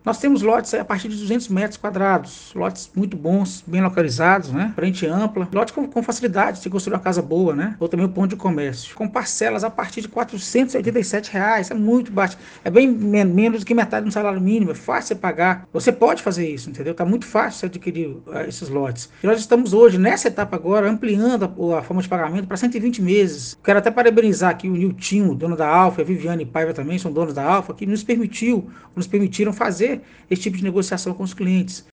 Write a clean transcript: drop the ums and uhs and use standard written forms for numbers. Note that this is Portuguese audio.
Nós temos lotes a partir de 200 metros quadrados, lotes muito bons, bem localizados, né? Frente ampla, lotes com facilidade de construir uma casa boa, né? Ou também o ponto de comércio, com parcelas a partir de R$ 487, é muito baixo, é bem menos do que metade do salário mínimo, é fácil você pagar, você pode fazer isso, entendeu? Tá muito fácil você adquirir esses lotes. E nós estamos hoje, nessa etapa agora, ampliando a forma de pagamento para 120 meses. Quero até parabenizar aqui o Niltinho, dono da Alfa, a Viviane Paiva também, são donos da Alfa, que nos permitiram fazer esse tipo de negociação com os clientes.